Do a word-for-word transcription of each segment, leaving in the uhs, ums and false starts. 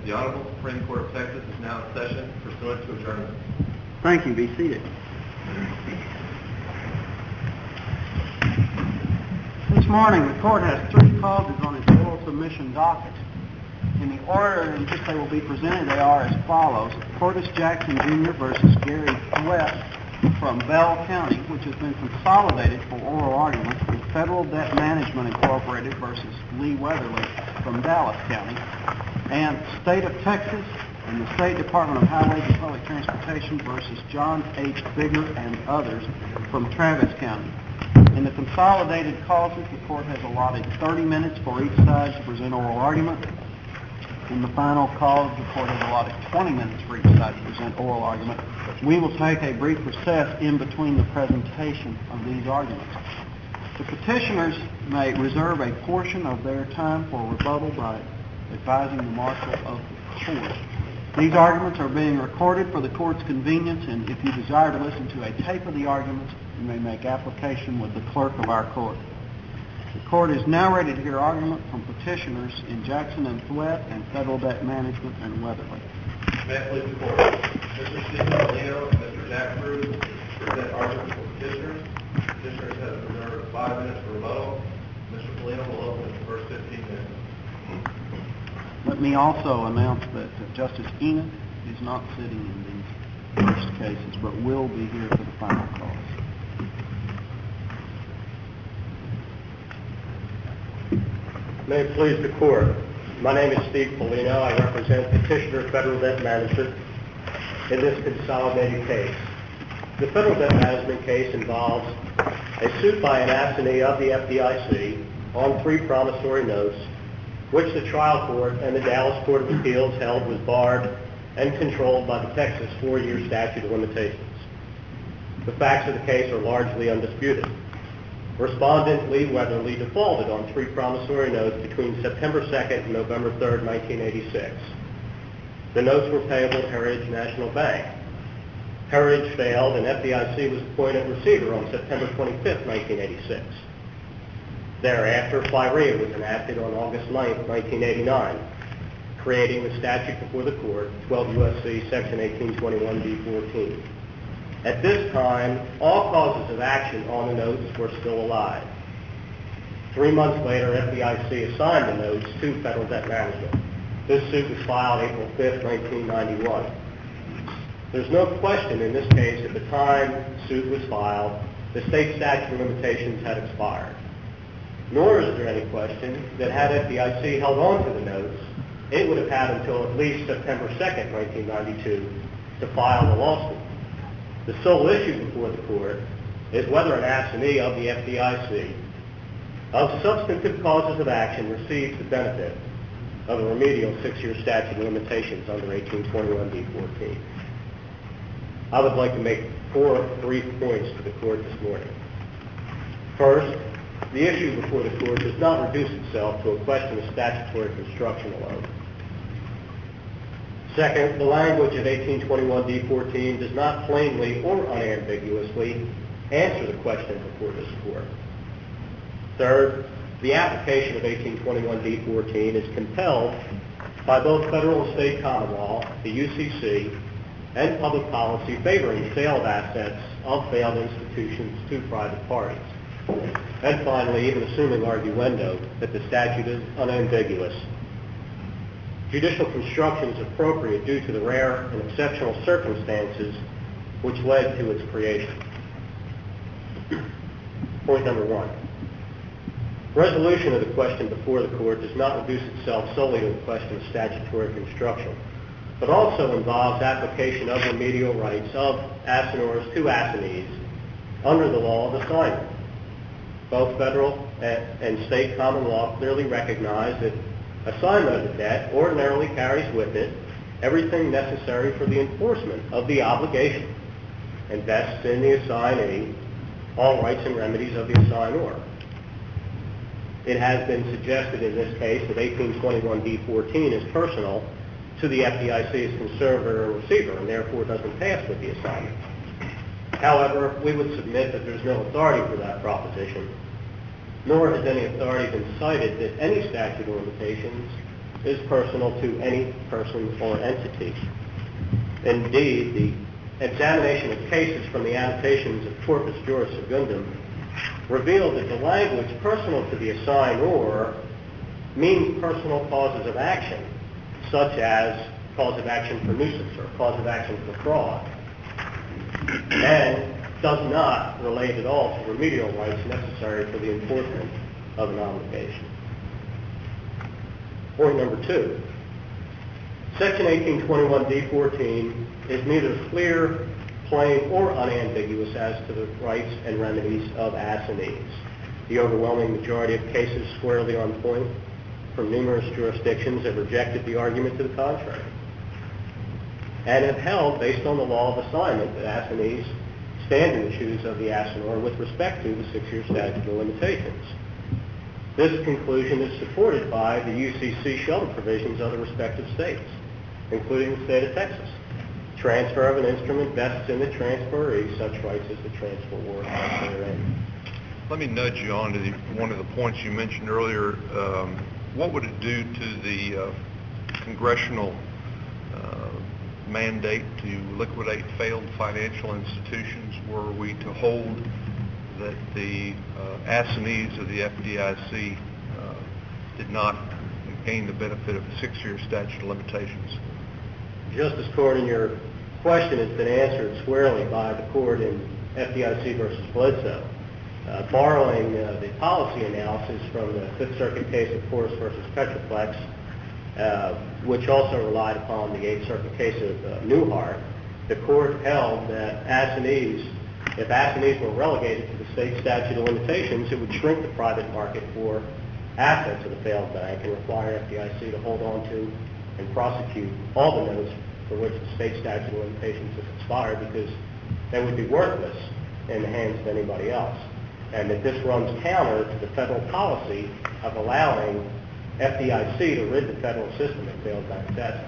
The Honorable Supreme Court of Texas is now in session pursuant to adjournment. Thank you. Be seated. This morning, the court has three causes on its oral submission docket. In the order in which they will be presented, they are as follows. Curtis Jackson, Junior versus Gary West from Bell County, which has been consolidated for oral argument, with Federal Debt Management Incorporated versus Lee Weatherly from Dallas County, and State of Texas and the State Department of Highways and Public Transportation versus John H. Bigger and others from Travis County. In the consolidated causes, the court has allotted thirty minutes for each side to present oral argument. In the final cause, the court has allotted twenty minutes for each side to present oral argument. We will take a brief recess in between the presentation of these arguments. The petitioners may reserve a portion of their time for rebuttal by advising the marshal of the court. These arguments are being recorded for the court's convenience, and if you desire to listen to a tape of the arguments, you may make application with the clerk of our court. The court is now ready to hear argument from petitioners in Jackson and Thwett and Federal Debt Management and Weatherly. May it please the court. Mister Stephen Polino and Mister Jack Cruz present arguments for petitioners. Petitioners have reserved five minutes for rebuttal. Mister Polino will open the first fifteen minutes. Let me also announce that uh, Justice Enoch is not sitting in these first cases, but will be here for the final cause. May it please the court. My name is Steve Polino. I represent Petitioner Federal Debt Management in this consolidated case. The Federal Debt Management case involves a suit by an assignee of the F D I C on three promissory notes, which the trial court and the Dallas Court of Appeals held was barred and controlled by the Texas four-year statute of limitations. The facts of the case are largely undisputed. Respondent Lee Weatherly defaulted on three promissory notes between September second and November third, nineteen eighty-six. The notes were payable to Heritage National Bank. Heritage failed, and F D I C was appointed receiver on September twenty-fifth, nineteen eighty-six. Thereafter, FIREA was enacted on August ninth, nineteen eighty-nine, creating the statute before the court, twelve U S C section eighteen twenty-one D fourteen. At this time, all causes of action on the notes were still alive. Three months later, F D I C assigned the notes to Federal Debt Management. This suit was filed April fifth, nineteen ninety-one. There's no question in this case at the time the suit was filed, the state statute of limitations had expired. Nor is there any question that had F D I C held on to the notes, it would have had until at least September second, nineteen ninety-two to file the lawsuit. The sole issue before the court is whether an assignee of the F D I C of substantive causes of action receives the benefit of a remedial six-year statute of limitations under eighteen twenty-one D fourteen. I would like to make four brief points to the court this morning. First, the issue before the court does not reduce itself to a question of statutory construction alone. Second, the language of eighteen twenty-one D fourteen does not plainly or unambiguously answer the question before this court. Third, the application of eighteen twenty-one D fourteen is compelled by both federal and state common law, the U C C, and public policy favoring sale of assets of failed institutions to private parties. And finally, even assuming arguendo that the statute is unambiguous, judicial construction is appropriate due to the rare and exceptional circumstances which led to its creation. Point number one. Resolution of the question before the court does not reduce itself solely to the question of statutory construction, but also involves application of remedial rights of assignors to assignees under the law of assignment. Both federal and state common law clearly recognize that assignment of the debt ordinarily carries with it everything necessary for the enforcement of the obligation and vests in the assignee all rights and remedies of the assignor. It has been suggested in this case that eighteen twenty-one D fourteen is personal to the F D I C's conservator or receiver and therefore doesn't pass with the assignment. However, we would submit that there's no authority for that proposition, nor has any authority been cited that any statute of limitations is personal to any person or entity. Indeed, the examination of cases from the annotations of Corpus Juris Secundum revealed that the language personal to the assignor means personal causes of action, such as cause of action for nuisance or cause of action for fraud, and does not relate at all to remedial rights necessary for the enforcement of an obligation. Point number two. Section eighteen twenty-one D fourteen is neither clear, plain, or unambiguous as to the rights and remedies of assignees. The overwhelming majority of cases squarely on point from numerous jurisdictions have rejected the argument to the contrary and have held, based on the law of assignment, that assignees stand in the shoes of the assignor with respect to the six-year statute of limitations. This conclusion is supported by the U C C shelter provisions of the respective states, including the state of Texas. Transfer of an instrument vests in the transferee such rights as the transferor has therein. Let me nudge you on to the, one of the points you mentioned earlier. Um, what would it do to the uh, congressional uh, mandate to liquidate failed financial institutions were we to hold that the uh, assignees of the F D I C uh, did not gain the benefit of a six-year statute of limitations? Justice Cornyn, your question has been answered squarely by the court in F D I C versus Bledsoe. Uh, borrowing uh, the policy analysis from the Fifth Circuit case of Forrest versus Petroplex, uh, which also relied upon the Eighth Circuit case of uh, Newhart, the court held that assignees, if assignees were relegated to the state statute of limitations, it would shrink the private market for assets of the failed bank and require F D I C to hold on to and prosecute all the notes for which the state statute of limitations has expired, because they would be worthless in the hands of anybody else. And that this runs counter to the federal policy of allowing F D I C to rid the federal system of failed bank debt.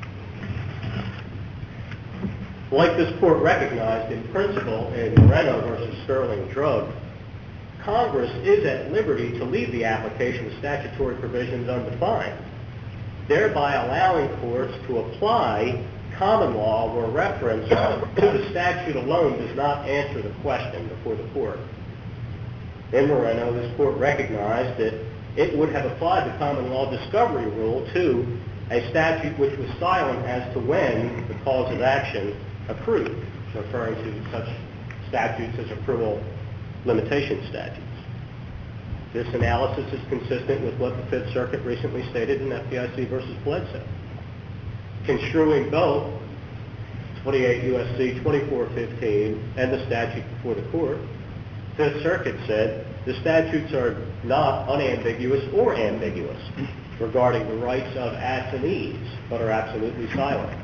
Like this court recognized in principle in Moreno versus Sterling Drug, Congress is at liberty to leave the application of statutory provisions undefined, thereby allowing courts to apply common law where reference to the statute alone does not answer the question before the court. In Moreno, this court recognized that it would have applied the common law discovery rule to a statute which was silent as to when the cause of action accrued, referring to such statutes as accrual limitation statutes. This analysis is consistent with what the Fifth Circuit recently stated in F D I C versus Bledsoe. Construing both twenty-eight U S C twenty-four fifteen and the statute before the court, Fifth Circuit said the statutes are not unambiguous or ambiguous regarding the rights of assignees, but are absolutely silent.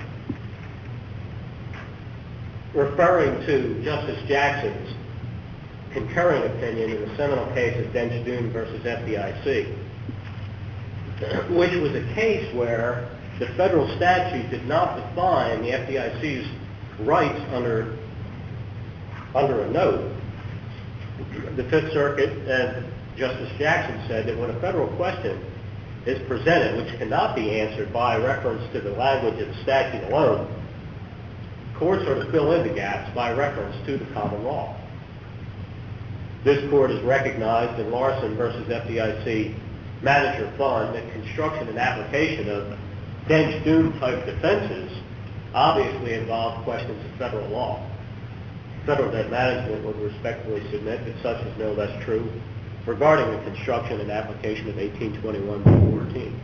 Referring to Justice Jackson's concurring opinion in the seminal case of Dench-Doon versus F D I C, which was a case where the federal statute did not define the F D I C's rights under, under a note. The Fifth Circuit and Justice Jackson said that when a federal question is presented which cannot be answered by reference to the language of the statute alone, courts are to fill in the gaps by reference to the common law. This court has recognized in Larson versus F D I C Manager Fund that construction and application of Dench-Doon type defenses obviously involve questions of federal law. Federal debt management would respectfully submit that such is no less true regarding the construction and application of eighteen twenty-one D fourteen.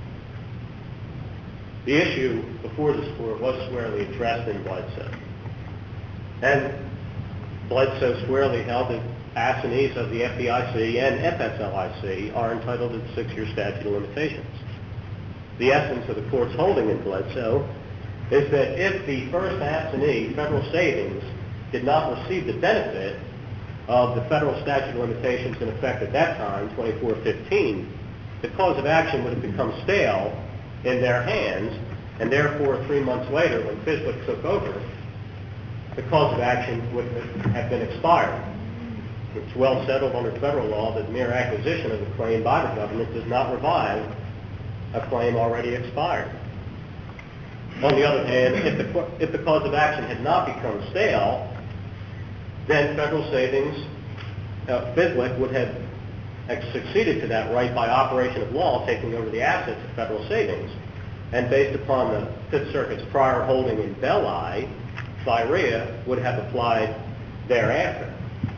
The issue before this court was squarely addressed in Bledsoe, and Bledsoe squarely held that assignees of the F D I C and F S L I C are entitled to the six-year statute of limitations. The essence of the court's holding in Bledsoe is that if the first assignee, federal savings, did not receive the benefit of the federal statute of limitations in effect at that time, twenty-four fifteen, the cause of action would have become stale in their hands, and therefore three months later, when FISLIC took over, the cause of action would have been expired. It's well settled under federal law that mere acquisition of the claim by the government does not revive a claim already expired. On the other hand, if the, if the cause of action had not become stale, then Federal Savings, uh, F I D L I C would have succeeded to that right by operation of law, taking over the assets of Federal Savings. And based upon the Fifth Circuit's prior holding in Belli, FIREA would have applied thereafter.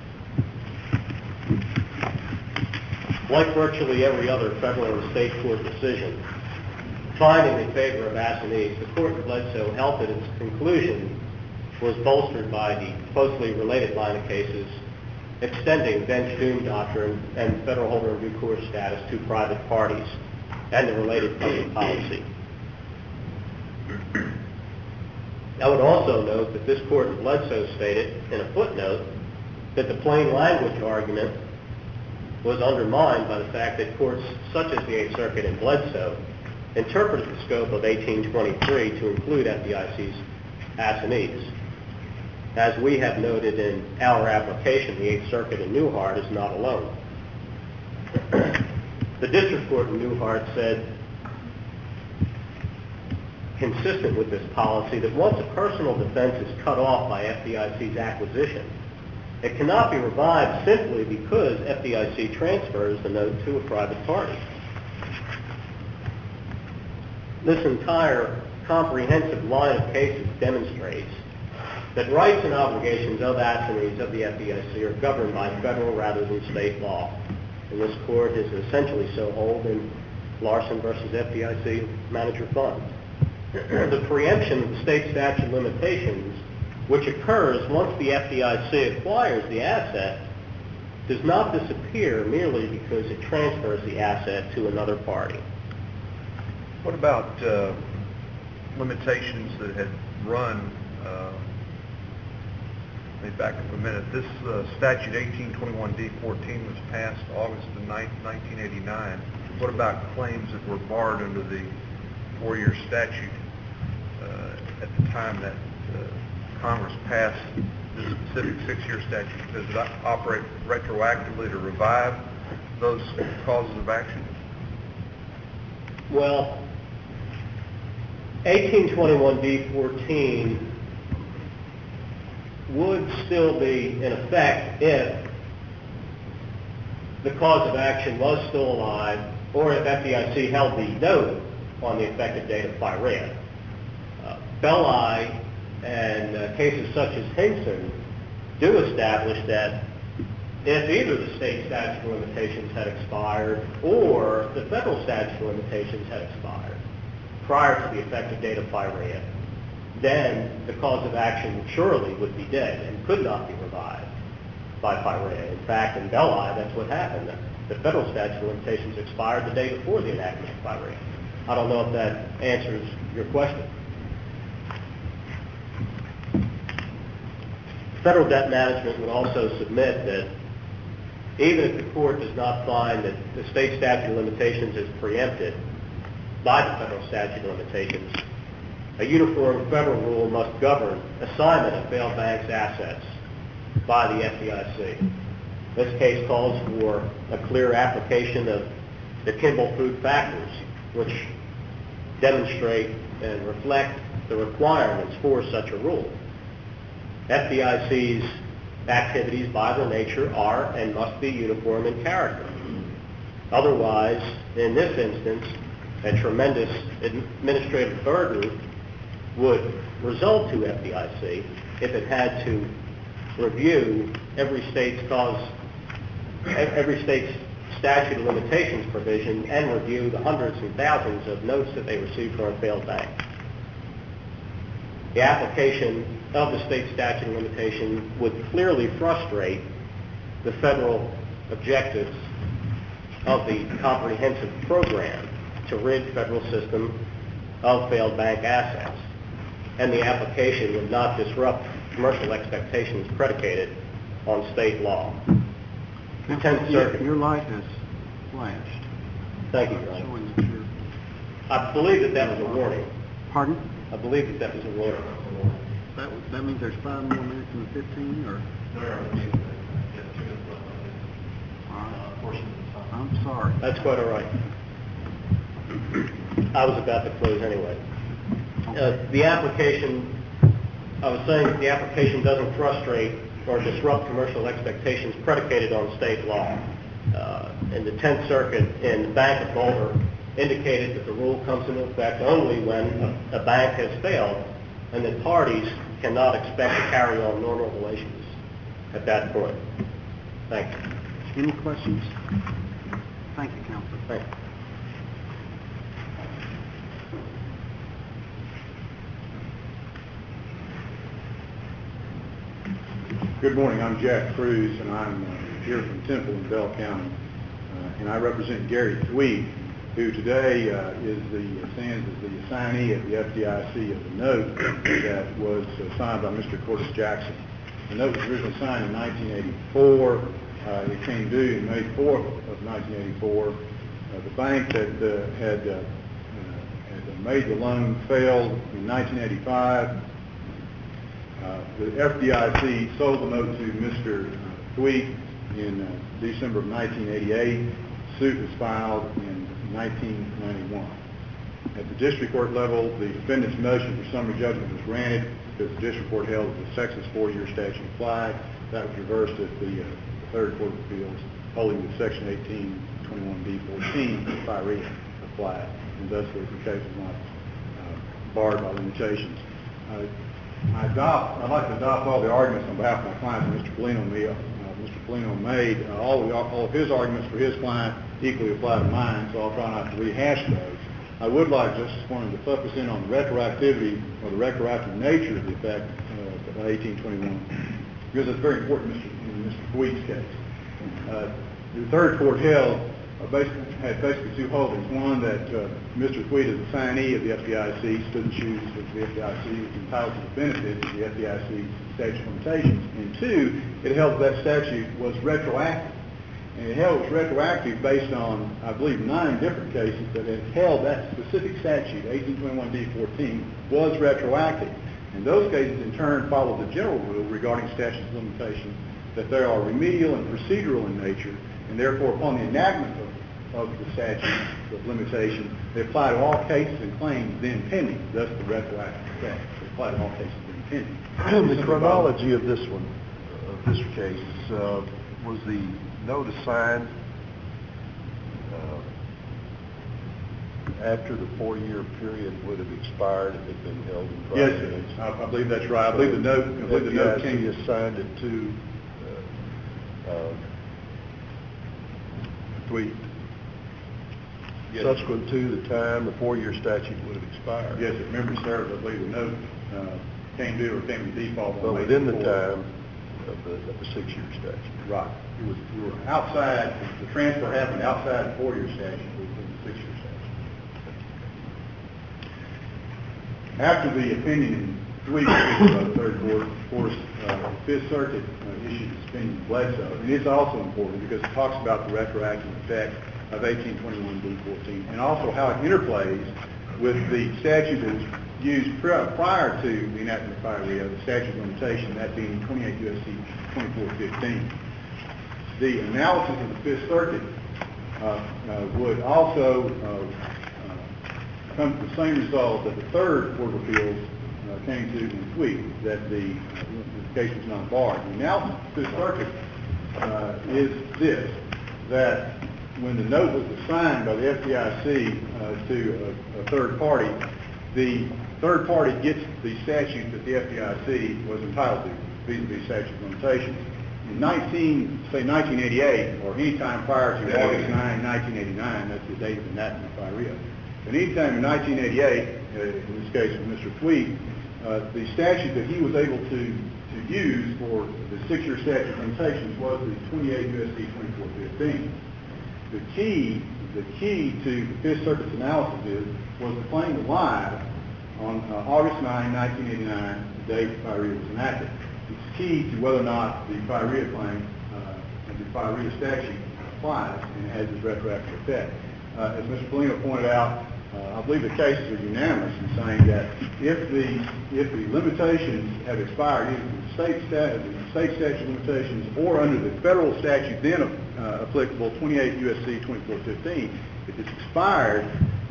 Like virtually every other federal and state court decision, finding in favor of assignees, the court in Bledsoe held that its conclusion was bolstered by the closely related line of cases extending bench doom doctrine and federal holder of due course status to private parties and the related public policy. I would also note that this court in Bledsoe stated in a footnote that the plain language argument was undermined by the fact that courts such as the Eighth Circuit in Bledsoe interpreted the scope of eighteen twenty-three to include F D I C's assignees. As we have noted in our application, the Eighth Circuit in Newhart is not alone. The district court in Newhart said, consistent with this policy, that once a personal defense is cut off by F D I C's acquisition, it cannot be revived simply because F D I C transfers the note to a private party. This entire comprehensive line of cases demonstrates that rights and obligations of assignees of the F D I C are governed by federal rather than state law. And this court is essentially so hold in Larson versus F D I C Manager Fund. The preemption of the state statute of limitations, which occurs once the F D I C acquires the asset, does not disappear merely because it transfers the asset to another party. What about uh, limitations that had run, uh, let me back up a minute, this uh, statute eighteen twenty-one D fourteen was passed August the ninth, nineteen eighty-nine. What about claims that were barred under the four-year statute uh, at the time that uh, Congress passed the specific six-year statute? Does it operate retroactively to revive those causes of action? Well, eighteen twenty-one D fourteen would still be in effect if the cause of action was still alive or if F D I C held the note on the effective date of FIREA. Uh, Belli and uh, cases such as Hinson do establish that if either the state statute of limitations had expired or the federal statute of limitations had expired prior to the effective date of FIREA, then the cause of action surely would be dead and could not be revived by FIREA. In fact, in Belli, that's what happened. The federal statute of limitations expired the day before the enactment of FIREA. I don't know if that answers your question. Federal Debt Management would also submit that even if the court does not find that the state statute of limitations is preempted by the federal statute of limitations, a uniform federal rule must govern assignment of failed banks' assets by the F D I C. This case calls for a clear application of the Kimball Food factors, which demonstrate and reflect the requirements for such a rule. F D I C's activities by their nature are and must be uniform in character. Otherwise, in this instance, a tremendous administrative burden would result to F D I C if it had to review every state's cause, every state's statute of limitations provision and review the hundreds and thousands of notes that they receive from a failed bank. The application of the state statute of limitation would clearly frustrate the federal objectives of the comprehensive program to rid federal system of failed bank assets. And the application would not disrupt commercial expectations predicated on state law. The Tenth Circuit. Your light has flashed. Thank you, Your Honor. Showing that you're... I believe that that was a warning. Pardon? I believe that that was a warning. That, was- that means there's five more minutes in the fifteen, or? There are two minutes, yes, two minutes left on this All right. uh, portion of the time. I'm sorry. That's quite all right. I was about to close anyway. Uh, the application, I was saying that the application doesn't frustrate or disrupt commercial expectations predicated on state law. Uh, and the tenth Circuit in the Bank of Boulder indicated that the rule comes into effect only when a, a bank has failed and that parties cannot expect to carry on normal relations at that point. Thank you. Any questions? Thank you, Counselor. Thank you. Good morning. I'm Jack Cruz, and I'm uh, here from Temple in Bell County, uh, and I represent Gary Thweet, who today uh, is the uh, stands as the assignee of the F D I C of the note that was uh, signed by Mister Curtis Jackson. The note was originally signed in nineteen eighty-four. Uh, it came due May fourth of nineteen eighty-four. Uh, the bank that uh, had, uh, uh, had made the loan failed in nineteen eighty-five. Uh, the F D I C sold the note to Mister Thweet in uh, December of nineteen eighty-eight. Suit was filed in nineteen ninety-one. At the district court level, the defendant's motion for summary judgment was granted because the district court held that the Texas four-year statute applied. That was reversed at the, uh, the third court of appeals, holding that Section eighteen twenty-one B fourteen of FIREA applied, and thus the case was not uh, barred by limitations. Uh, I adopt, I'd like to adopt all the arguments on behalf of my client, Mister Polino, uh, Mister Polino made. Uh, all, of the, all of his arguments for his client equally apply to mine, so I'll try not to rehash those. I would like just wanted to focus in on the retroactivity or the retroactive nature of the effect uh, of eighteen twenty-one, because it's very important in Mister Thweet's case. Uh, the third court held uh, basically, had basically two holdings. One, that uh, Mister Thweet, as assignee of the F D I C, stood in shoes of the F D I C, was entitled to the benefits of the F D I C statute of limitations. And two, it held that that statute was retroactive. And it held it was retroactive based on, I believe, nine different cases that it held that specific statute, eighteen twenty-one D fourteen, was retroactive. And those cases, in turn, followed the general rule regarding statutes of limitations that they are remedial and procedural in nature, and therefore, upon the enactment of, of the statute of limitation, they apply to all cases and claims then pending, thus the retroactive effect. They apply to all cases then pending. The chronology of this one, of this case, uh, was the note assigned uh, after the four-year period would have expired if it had been held in private? Yes, I, I believe that's right. I believe the note, I believe the note came. F D I C assigned it to uh, uh, Thweet. Yes. Subsequent to the time the four-year statute would have expired. Yes, if memory serves, I believe the note uh, came due or came in default. But within the time of the, of the six-year statute. Right. It was, we were outside, the transfer happened outside the four-year statute, within the six-year statute. After the opinion in Thweet by the third court, of course, uh, the Fifth Circuit uh, issued its opinion in Bledsoe, and it's also important because it talks about the retroactive effect of eighteen twenty-one D fourteen, and also how it interplays with the statute that was used prior to the enactment of FIREA, the statute of limitation, that being twenty-eight U S C twenty-four fifteen. The analysis of the Fifth Circuit uh, uh, would also uh, uh, come to the same result that the Third Court of Appeals uh, came to in Thweet, that the, uh, the case was not barred. The analysis of the Fifth Circuit uh, is this, that when the note was assigned by the F D I C uh, to a, a third party, the third party gets the statute that the F D I C was entitled to, vis-a-vis statute of limitations. In nineteen, say nineteen eighty-eight, or any time prior to August ninth, nineteen eighty-nine, that's the date of the enactment of FIREA. But any time in nineteen eighty-eight, uh, in this case with Mister Thweet, uh, the statute that he was able to, to use for the six-year statute of limitations was the twenty-eight U S C twenty-four fifteen. The key, the key to the Fifth Circuit's analysis is, was the claim alive on uh, August ninth, nineteen eighty-nine, the date FIREA was enacted. It's key to whether or not the FIREA claim, uh, the FIREA statute applies and has this retroactive effect. Uh, as Mister Polino pointed out, uh, I believe the cases are unanimous in saying that if the if the limitations have expired, either the state statute, the state statute of limitations, or under the federal statute then uh, applicable, twenty-eight U S C twenty-four fifteen, if it's expired,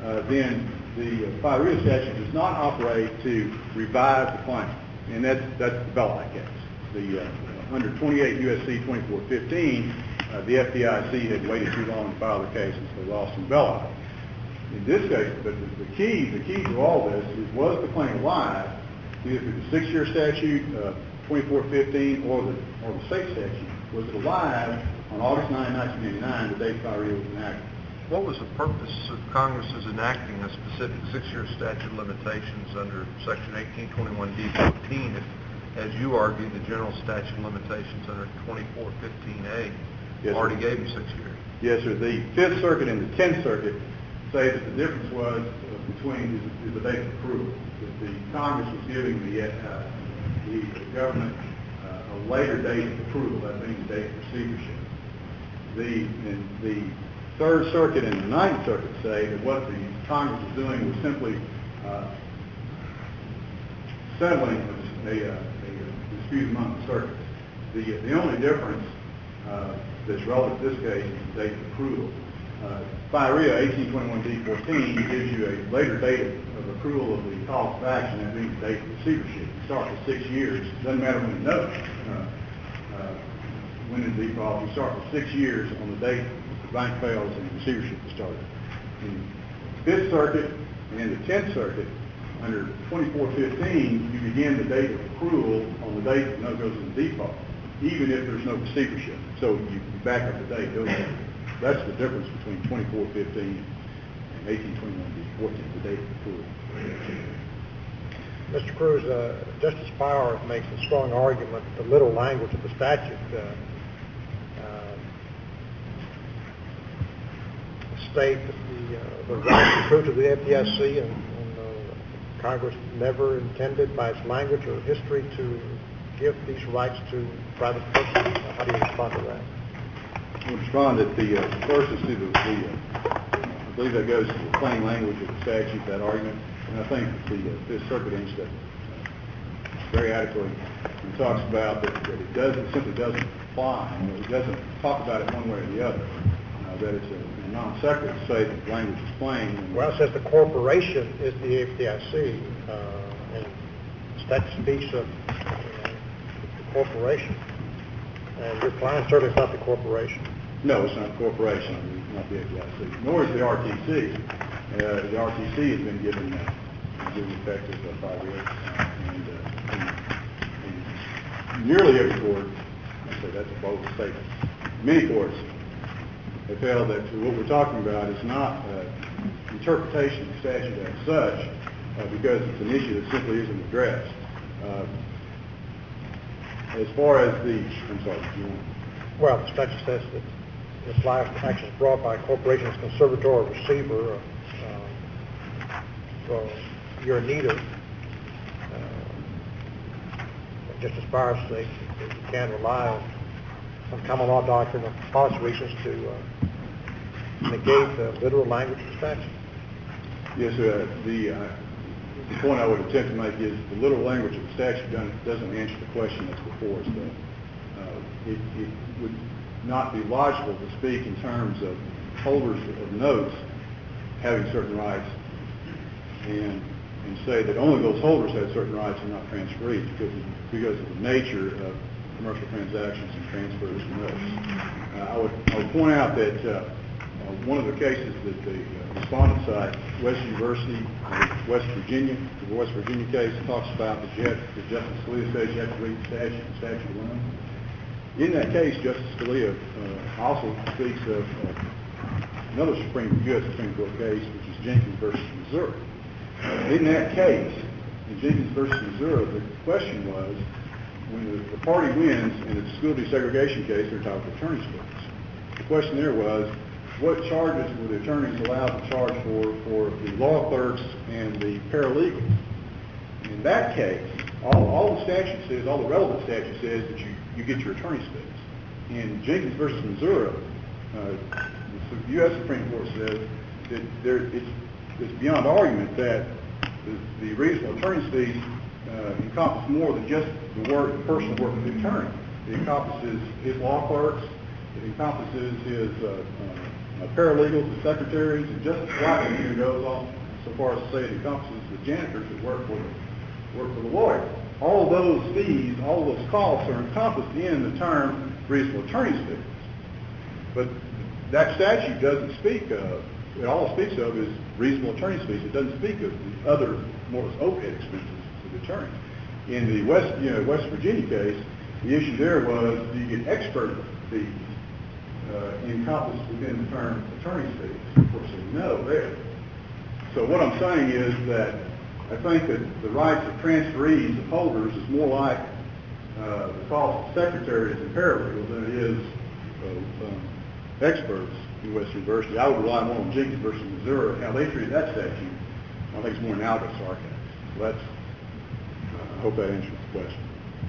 uh, then the uh, Firea statute does not operate to revive the claim, and that's, that's the Belli case. The, uh, under twenty-eight U S C twenty-four fifteen, uh, the F D I C had waited too long to file the case, and so they lost in Belli. In this case, but the, the key, the key to all this is, was the claim alive, either through the six-year statute, uh, twenty-four fifteen, or the, or the state statute? Was it alive on August ninth, nineteen eighty-nine, the date Firea was enacted? What was the purpose of Congress's enacting a specific six-year statute of limitations under Section eighteen twenty-one D fourteen if, as you argue, the general statute of limitations under twenty-four fifteen A Yes, already sir. gave you six years? Yes, sir. The Fifth Circuit and the Tenth Circuit say that the difference was uh, between is, is the date of approval. That the Congress was giving the, uh, the government uh, a later date of approval, that being the date of receivership. The, and the Third Circuit and the Ninth Circuit say that what the Congress was doing was simply uh, settling a, a, a dispute among the circuits. The, the only difference uh, that's relevant to this case is the date of approval. Uh, Firea eighteen twenty-one D fourteen gives you a later date of, of approval of the cause of action, that being the date of receivership. You start with six years. It doesn't matter when you know it. Uh, uh, when in default, you start with six years on the date the bank fails and the receivership is started. In the Fifth Circuit and the Tenth Circuit, under twenty-four fifteen, you begin the date of accrual on the date that no goes into default, even if there's no receivership. So you, you back up the date. Those are, that's the difference between twenty-four fifteen and eighteen twenty-one D fourteen, the date of accrual. Mister Cruz, uh, Justice Powers makes a strong argument that the literal language of the statute uh, uh, state that the, uh, the rights accrue to the F D I C, and, and uh, Congress never intended by its language or history to give these rights to private persons. How do you respond to that? I would respond that the uh, first is to the, the uh, I believe that goes to the plain language of the statute, that argument, and I think that the uh, Fifth Circuit answers that uh, very adequately and talks about that, that it doesn't, simply doesn't apply. You know, it doesn't talk about it one way or the other. Uh, that it's a, a non sequitur to say that the language is plain. Well, it says the corporation is the F D I C, uh, and the statute speaks of you know, the corporation. And your client certainly is not the corporation. No, it's not a corporation, it's not the F D I C, nor is the R T C. Uh, the R T C has been given uh, given effect as a five years, uh, and, uh, and, and nearly every court, I say that's a bold statement, many courts have held that what we're talking about is not uh, interpretation of the statute as such, uh, because it's an issue that simply isn't addressed. Uh, as far as the, I'm sorry, do you want? Well, the statute says that it applies to actions brought by a corporation as conservator or receiver. Uh, so you're in need of, uh, just as far as they, that you can rely on some common law doctrine or policy reasons to uh, negate the literal language of the statute. Yes, sir. The, uh, the point I would attempt to make is the literal language of the statute doesn't, doesn't answer the question that's before us, though. Uh, it, it would not be logical to speak in terms of holders of notes having certain rights and, and say that only those holders have certain rights and not transferees, because, because of the nature of commercial transactions and transfers of notes. Uh, I, would, I would point out that uh, uh, one of the cases that the uh, respondent cited, West University, uh, West Virginia, the West Virginia case, talks about that you have, that Justice Scalia says you have to read the statute and statute alone. In that case, Justice Scalia uh, also speaks of uh, another Supreme, U S Supreme Court case, which is Jenkins versus Missouri. In that case, in Jenkins versus Missouri, the question was, when the, the party wins in a school desegregation case, they're entitled to attorney's fees. The question there was, what charges were the attorneys allowed to charge for for the law clerks and the paralegals? In that case, all, all the statute says, all the relevant statute says that you, you get your attorney's fees. In Jenkins versus Missouri, uh, the U S Supreme Court says that there, it's, it's beyond argument that the, the reasonable attorney's fees uh, encompass more than just the work, the personal work of the attorney. It encompasses his law clerks, it encompasses his uh, uh, uh, paralegals, the secretaries, and Justice White even goes on so far as to say it encompasses the janitors that work for the, work for the lawyer. All those fees, all those costs are encompassed in the term reasonable attorney's fees. But that statute doesn't speak of, it all it speaks of is reasonable attorney's fees. It doesn't speak of the other more overhead expenses of the attorney. In the West, you know, West Virginia case, the issue there was, do you get expert fees uh, encompassed within the term attorney's fees? Of course, there's no there. So what I'm saying is that I think that the rights of transferees, of holders, is more like uh, the cost of secretaries and paralegals than it is of um, experts in West University. I would rely more on Jenkins versus Missouri, how they treated that statute. I think it's more analogous to our case. So that's, uh, I hope that answers the question.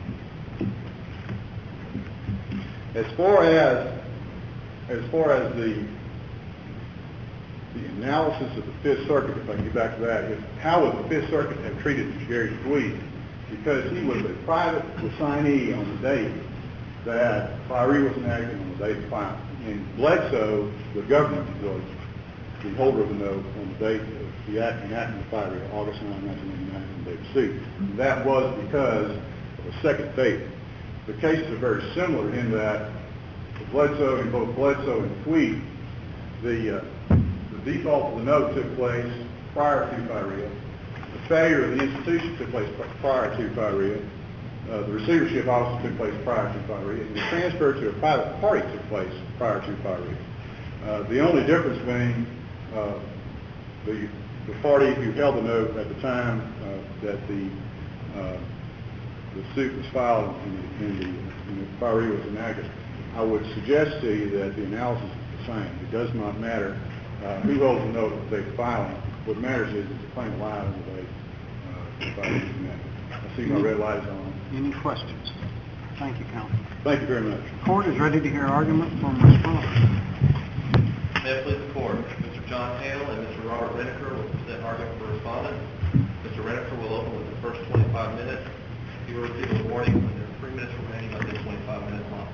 As far as, as far as the the analysis of the Fifth Circuit, if I can get back to that, is how would the Fifth Circuit have treated Gary Tweed? Because he was a private assignee on the date that FIREE was enacted, on the date of filing. And Bledsoe, the government, was the holder of the note on the date of the act enacting the FIREE, August ninth, nineteen eighty-nine, on the date of suit. And that was because of a second date. The cases are very similar in that Bledsoe, in both Bledsoe and Tweed, the, uh, the default of the note took place prior to FIREE. The failure of the institution took place prior to FIREE. Uh, the receivership also took place prior to FIREE. And the transfer to a private party took place prior to FIREE. Uh, the only difference being uh, the, the party who held the note at the time uh, that the uh, the suit was filed and the, and the, and the FIREE was enacted. I would suggest to you that the analysis is the same. It does not matter uh, who holds the note at the date of filing. What matters is it's a claim alive on the date uh, the FIREE was enacted. I see my red light is on. Any questions? Thank you, counsel. Thank you very much. The court is ready to hear argument from respondents. May it please the court, Mister John Hale and Mister Robert Reneker will present argument for respondents. Mister Reneker will open with the first twenty-five minutes. He will receive a warning when there are three minutes remaining of this twenty-five minute line.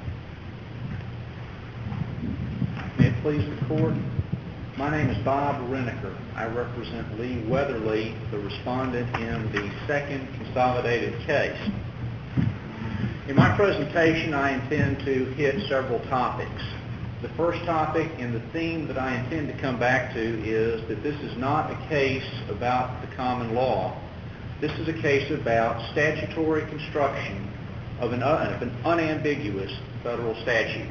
May it please the court, my name is Bob Reneker. I represent Lee Weatherly, the respondent in the second consolidated case. In my presentation, I intend to hit several topics. The first topic and the theme that I intend to come back to is that this is not a case about the common law. This is a case about statutory construction of an, uh, of an unambiguous federal statute.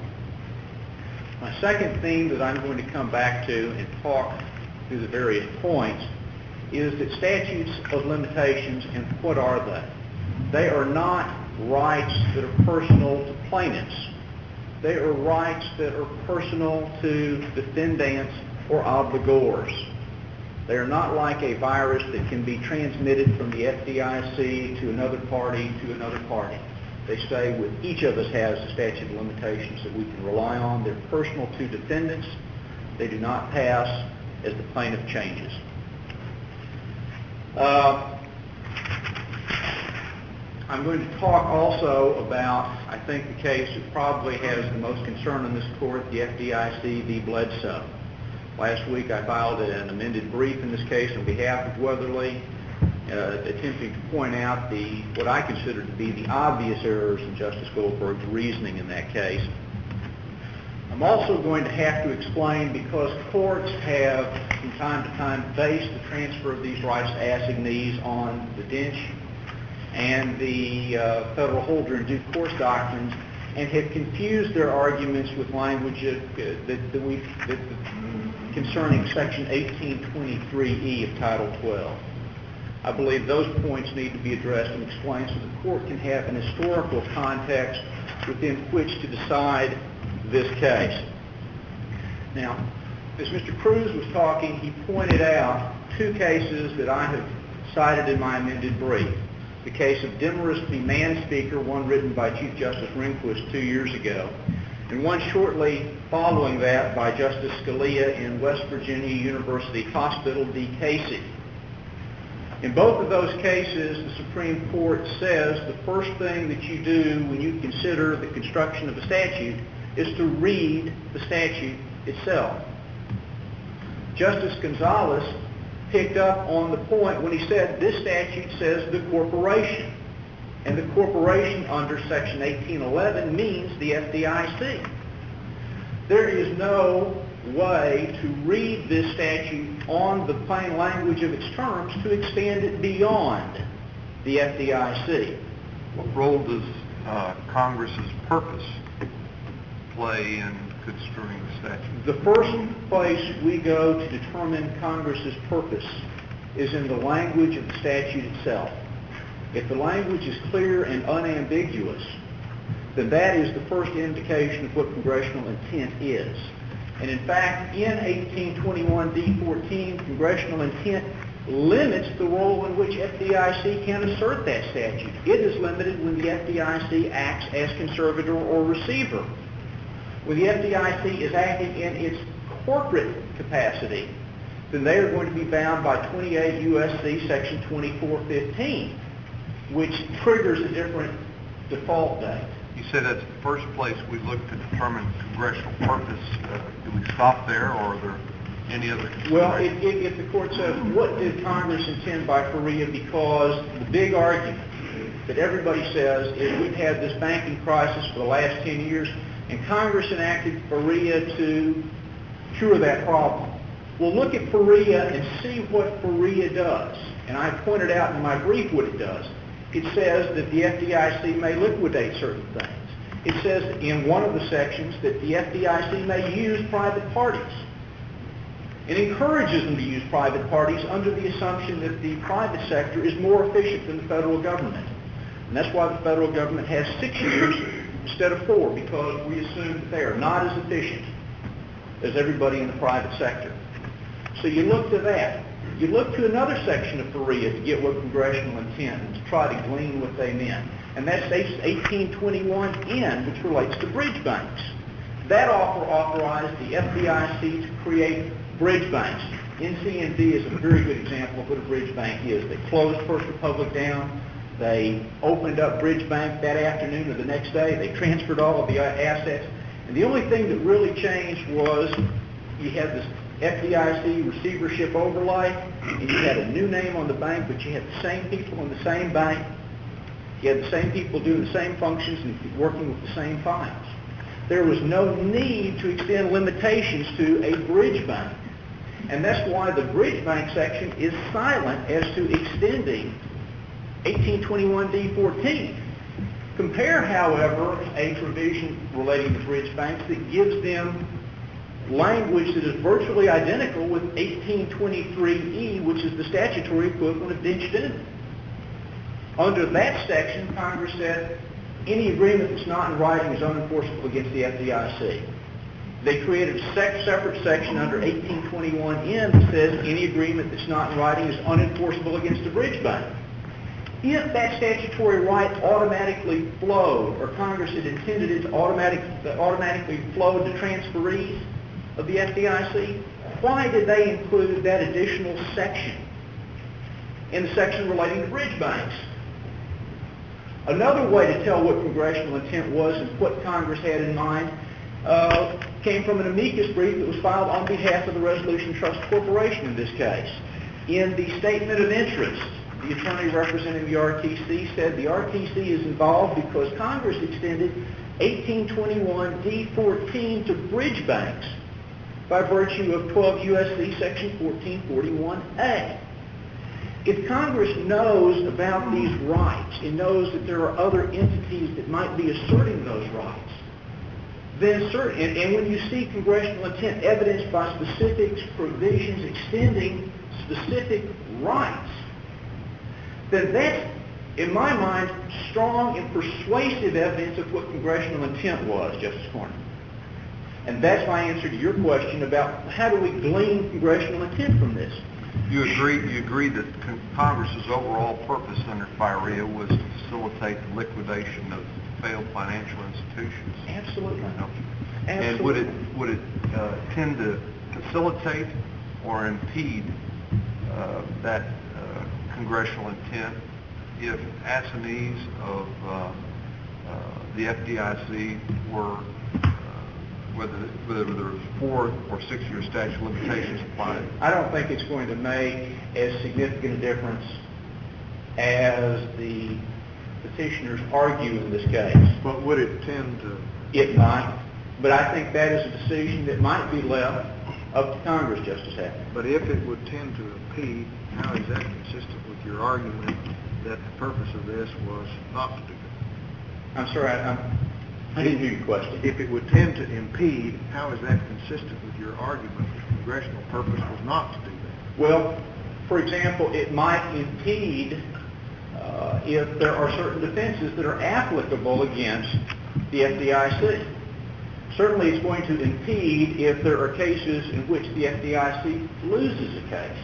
My second theme that I'm going to come back to and talk through the various points is that statutes of limitations, and what are they? They are not rights that are personal to plaintiffs. They are rights that are personal to defendants or obligors. They are not like a virus that can be transmitted from the F D I C to another party to another party. They say with each of us has a statute of limitations that we can rely on. They're personal to defendants. They do not pass as the plaintiff changes. Uh, I'm going to talk also about, I think, the case that probably has the most concern in this court, the F D I C v. Bledsoe. Last week I filed an amended brief in this case on behalf of Weatherly, uh, attempting to point out the what I consider to be the obvious errors in Justice Goldberg's reasoning in that case. I'm also going to have to explain, because courts have from time to time based the transfer of these rights to assignees on the Dench and the uh, federal holder in due course doctrines, and have confused their arguments with language uh, that, that we that, that, concerning Section eighteen twenty-three E of Title twelve. I believe those points need to be addressed and explained so the court can have an historical context within which to decide this case. Now, as Mister Cruz was talking, he pointed out two cases that I have cited in my amended brief. The case of Demarest v. Manspeaker, one written by Chief Justice Rehnquist two years ago, and one shortly following that by Justice Scalia in West Virginia University Hospital v. Casey. In both of those cases, the Supreme Court says the first thing that you do when you consider the construction of a statute is to read the statute itself. Justice Gonzalez picked up on the point when he said this statute says the corporation, and the corporation under Section eighteen eleven means the F D I C. There is no way to read this statute on the plain language of its terms to extend it beyond the F D I C. What role does uh, Congress's purpose play in construing the statute? The first place we go to determine Congress's purpose is in the language of the statute itself. If the language is clear and unambiguous, then that is the first indication of what congressional intent is. And in fact, in eighteen twenty-one D fourteen, congressional intent limits the role in which F D I C can assert that statute. It is limited when the F D I C acts as conservator or receiver. When the F D I C is acting in its corporate capacity, then they are going to be bound by twenty-eight U S C Section twenty-four fifteen, which triggers a different default date. You said that's the first place we look to determine congressional purpose. Uh, do we stop there, or are there any other considerations? Well, if, if, if the court says, what did Congress intend by FERIA? Because the big argument that everybody says is we've had this banking crisis for the last ten years, and Congress enacted FERIA to cure that problem. Well, look at FERIA and see what FERIA does. And I pointed out in my brief what it does. It says that the F D I C may liquidate certain things. It says in one of the sections that the F D I C may use private parties. It encourages them to use private parties under the assumption that the private sector is more efficient than the federal government. And that's why the federal government has six years instead of four, because we assume that they are not as efficient as everybody in the private sector. So you look to that. You look to another section of FERIA to get what congressional intent and to try to glean what they meant. And that's eighteen twenty-one N, which relates to bridge banks. That offer authorized the F D I C to create bridge banks. N C N B is a very good example of what a bridge bank is. They closed First Republic down. They opened up Bridge Bank that afternoon or the next day. They transferred all of the assets. And the only thing that really changed was you had this F D I C receivership overlay, and you had a new name on the bank, but you had the same people in the same bank. You had the same people doing the same functions and working with the same files. There was no need to extend limitations to a bridge bank. And that's why the bridge bank section is silent as to extending eighteen twenty-one D fourteen. Compare, however, a provision relating to bridge banks that gives them language that is virtually identical with eighteen twenty-three E, which is the statutory equivalent of Ding Student. Under that section, Congress said any agreement that's not in writing is unenforceable against the F D I C. They created a sec- separate section under eighteen twenty-one N that says any agreement that's not in writing is unenforceable against a bridge bank. If that statutory right automatically flowed, or Congress had intended it to automatic, automatically flow to transferees of the F D I C, why did they include that additional section in the section relating to bridge banks? Another way to tell what congressional intent was and what Congress had in mind uh, came from an amicus brief that was filed on behalf of the Resolution Trust Corporation in this case. In the statement of interest, the attorney representing the R T C said the R T C is involved because Congress extended eighteen twenty-one D fourteen to bridge banks by virtue of twelve U S C Section fourteen forty-one A. If Congress knows about these rights and knows that there are other entities that might be asserting those rights, then certain, and, and when you see congressional intent evidenced by specific provisions extending specific rights, then that's, in my mind, strong and persuasive evidence of what congressional intent was, Justice Cornyn. And that's my answer to your question about how do we glean congressional intent from this. You agree, you agree that con- Congress's overall purpose under FIREA was to facilitate the liquidation of failed financial institutions? Absolutely. No. Absolutely. And would it, would it uh, tend to facilitate or impede uh, that uh, congressional intent if assignees of uh, uh, the F D I C were uh, whether, whether there was four or six-year statute of limitations applied? I don't think it's going to make as significant a difference as the petitioners argue in this case. But would it tend to... It might, but I think that is a decision that might be left up to Congress, Justice Hackett. But if it would tend to impede, how is that consistent with your argument that the purpose of this was not to do that? I'm sorry, I, I'm, I didn't hear your question. If it would tend to impede, how is that consistent with your argument that the congressional purpose was not to do that? Well, for example, it might impede uh, if there are certain defenses that are applicable against the F D I C. Certainly it's going to impede if there are cases in which the F D I C loses a case.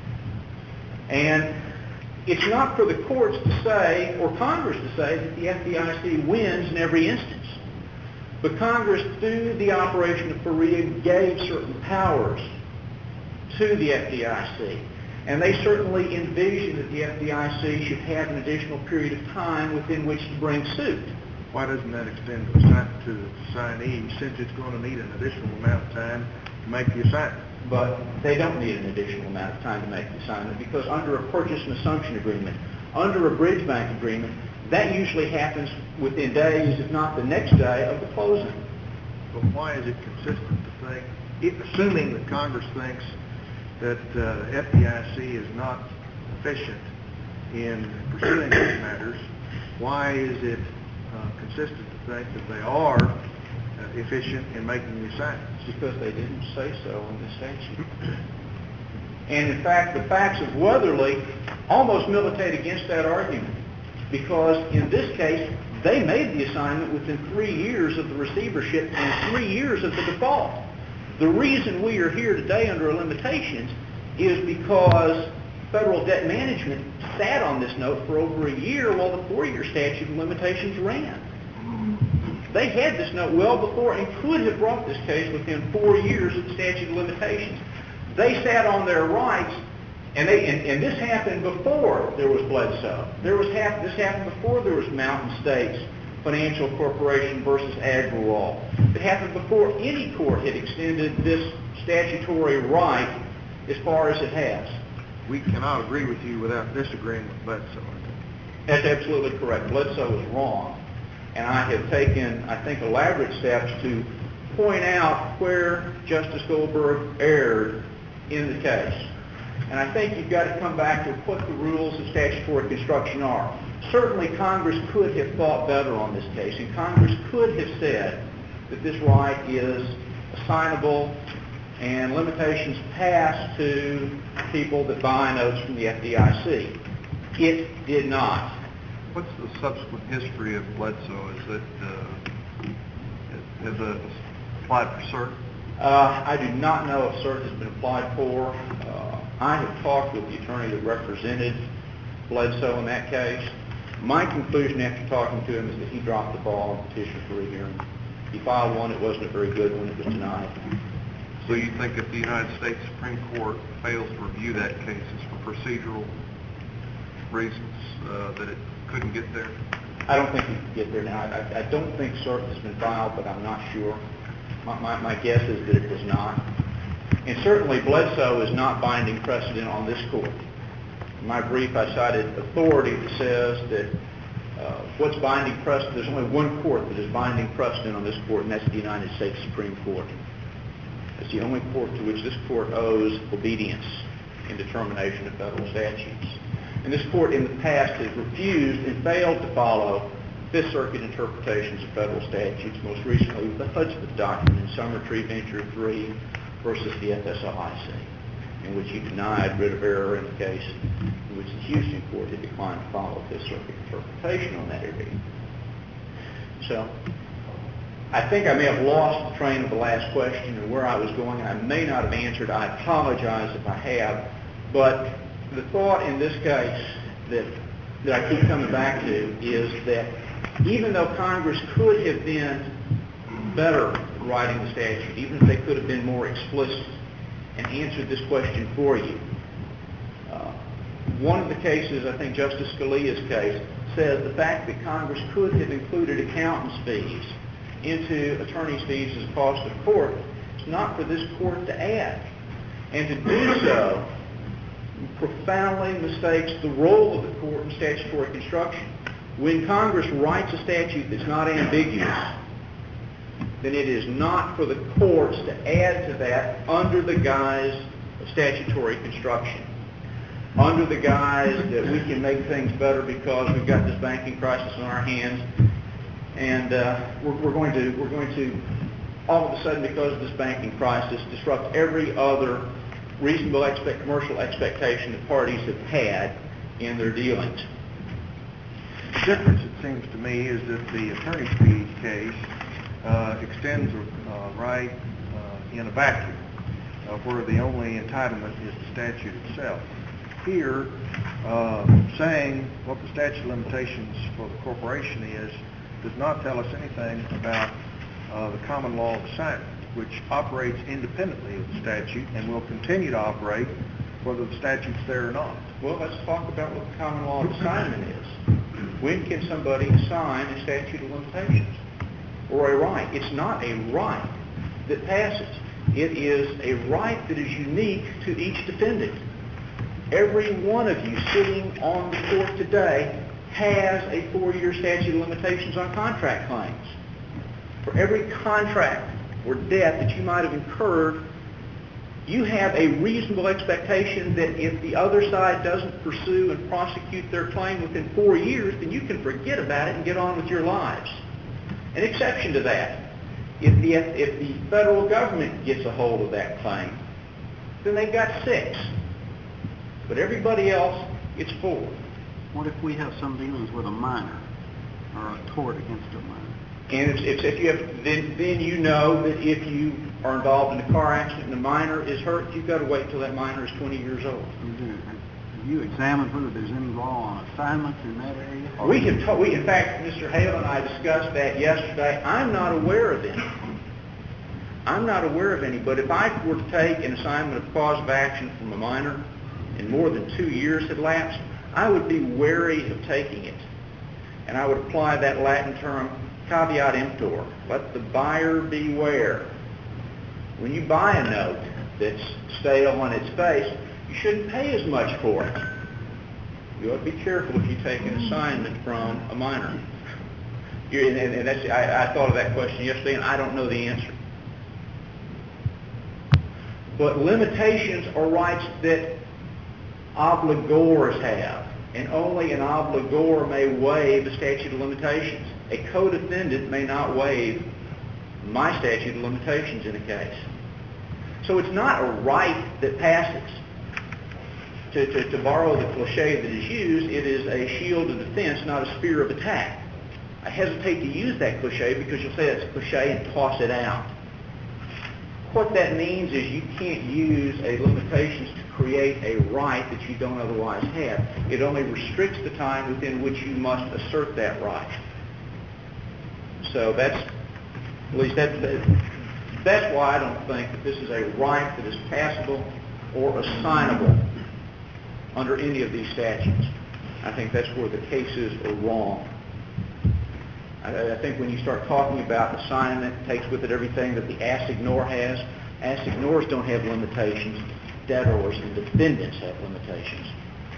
And it's not for the courts to say, or Congress to say, that the F D I C wins in every instance. But Congress, through the operation of FERIA, gave certain powers to the F D I C. And they certainly envisioned that the F D I C should have an additional period of time within which to bring suit. Why doesn't that extend to assign- to the assignee, since it's going to need an additional amount of time to make the assignment? But they don't need an additional amount of time to make the assignment, because under a purchase and assumption agreement, under a bridge bank agreement, that usually happens within days, if not the next day, of the closing. But why is it consistent to think, if, assuming that Congress thinks that uh, the F D I C is not efficient in pursuing these matters, why is it uh, consistent to think that they are uh, efficient in making the assignments? Because they didn't say so in the statute. And in fact, the facts of Weatherly almost militate against that argument, because in this case, they made the assignment within three years of the receivership and three years of the default. The reason we are here today under limitations is because Federal Debt Management sat on this note for over a year while the four-year statute of limitations ran. They had this note well before and could have brought this case within four years of the statute of limitations. They sat on their rights, and they and, and this happened before there was Bledsoe. There was hap- this happened before there was Mountain States Financial Corporation versus Agrawal. It happened before any court had extended this statutory right as far as it has. We cannot agree with you without disagreeing with Bledsoe. That's absolutely correct. Bledsoe is wrong. And I have taken, I think, elaborate steps to point out where Justice Goldberg erred in the case. And I think you've got to come back to what the rules of statutory construction are. Certainly Congress could have thought better on this case, and Congress could have said that this right is assignable and limitations pass to people that buy notes from the F D I C. It did not. What's the subsequent history of Bledsoe? Is it, uh, has it applied for cert? Uh, I do not know if cert has been applied for. Uh, I have talked with the attorney that represented Bledsoe in that case. My conclusion after talking to him is that he dropped the ball and petitioned for a hearing. He filed one. It wasn't a very good one. It was denied. So you think if the United States Supreme Court fails to review that case, it's for procedural reasons uh, that it couldn't get there? I don't think you can get there now. I, I don't think cert has been filed, but I'm not sure. My, my, my guess is that it does not. And certainly Bledsoe is not binding precedent on this court. In my brief, I cited authority that says that uh, what's binding precedent, there's only one court that is binding precedent on this court, and that's the United States Supreme Court. It's the only court to which this court owes obedience in determination of federal statutes. And this court in the past has refused and failed to follow Fifth Circuit interpretations of federal statutes, most recently with the Hudspeth Doctrine in Summertree Venture three versus the F S L I C, in which he denied writ of error in the case in which the Houston court had declined to follow Fifth Circuit interpretation on that area. So, I think I may have lost the train of the last question and where I was going, and I may not have answered. I apologize if I have. But the thought in this case that, that I keep coming back to is that even though Congress could have been better writing the statute, even if they could have been more explicit and answered this question for you, uh, one of the cases, I think Justice Scalia's case, says the fact that Congress could have included accountant's fees into attorney's fees as a cost of court. It's not for this court to add. And to do so profoundly mistakes the role of the court in statutory construction. When Congress writes a statute that's not ambiguous, then it is not for the courts to add to that under the guise of statutory construction, under the guise that we can make things better because we've got this banking crisis on our hands, and uh, we're, we're going to we're going to all of a sudden, because of this banking crisis, disrupt every other reasonable expect, commercial expectation that parties have had in their dealings. The difference, it seems to me, is that the attorney's fees case uh, extends a uh, right uh, in a vacuum, uh, where the only entitlement is the statute itself. Here, uh, saying what the statute of limitations for the corporation is does not tell us anything about uh, the common law of assignment, which operates independently of the statute and will continue to operate whether the statute's there or not. Well, let's talk about what the common law of assignment is. When can somebody assign a statute of limitations or a right? It's not a right that passes. It is a right that is unique to each defendant. Every one of you sitting on the court today has a four-year statute of limitations on contract claims. For every contract or debt that you might have incurred, you have a reasonable expectation that if the other side doesn't pursue and prosecute their claim within four years, then you can forget about it and get on with your lives. An exception to that, if the, if the federal government gets a hold of that claim, then they've got six. But everybody else, it's four. What if we have some dealings with a minor or a tort against a minor? And it's, it's if you have, then, then you know that if you are involved in a car accident and a minor is hurt, you've got to wait until that minor is twenty years old. Have you examined whether there's any law on assignments in that area? We have, ta- we, in fact, Mister Hale and I discussed that yesterday. I'm not aware of any. I'm not aware of any, but if I were to take an assignment of cause of action from a minor and more than two years had lapsed, I would be wary of taking it. And I would apply that Latin term, caveat emptor. Let the buyer beware. When you buy a note that's stale on its face, you shouldn't pay as much for it. You ought to be careful if you take an assignment from a minor. You, and, and that's, I, I thought of that question yesterday, and I don't know the answer. But limitations are rights that obligors have, and only an obligor may waive a statute of limitations. A co-defendant may not waive my statute of limitations in a case. So it's not a right that passes. To, to, to borrow the cliche that is used, it is a shield of defense, not a spear of attack. I hesitate to use that cliche because you'll say it's a cliche and toss it out. What that means is you can't use a limitations to create a right that you don't otherwise have. It only restricts the time within which you must assert that right. So that's, at least that, that's why I don't think that this is a right that is passable or assignable under any of these statutes. I think that's where the cases are wrong. I, I think when you start talking about assignment, it takes with it everything that the assignor has. Assignors don't have limitations. Debtors and defendants have limitations.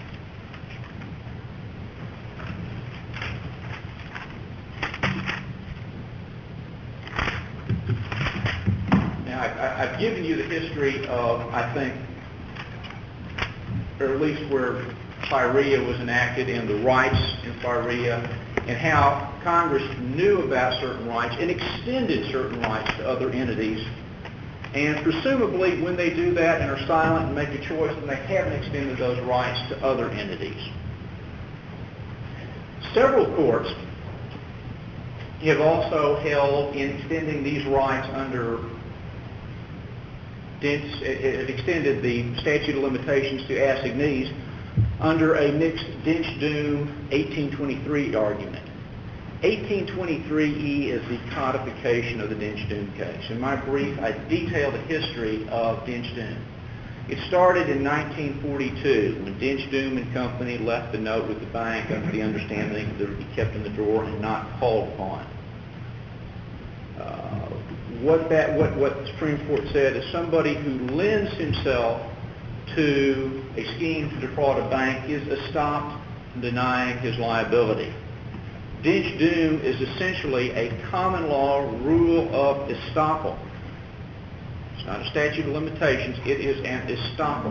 Now, I, I've given you the history of, I think, or at least where FIREA was enacted and the rights in FIREA, and how Congress knew about certain rights and extended certain rights to other entities. And presumably, when they do that and are silent and make a choice, then they haven't extended those rights to other entities. Several courts have also held in extending these rights under, have extended the statute of limitations to assignees under a mixed Dinch-Doom eighteen twenty-three argument. eighteen twenty-three E is the codification of the Dinch-Doom case. In my brief, I detail the history of Dinch-Doom. It started in nineteen forty-two when Dinch-Doom and Company left the note with the bank under the understanding that it would be kept in the drawer and not called upon. Uh, what that what what the Supreme Court said is somebody who lends himself to a scheme to defraud a bank is estopped from denying his liability. Dinch Doom is essentially a common law rule of estoppel. It's not a statute of limitations, it is an estoppel.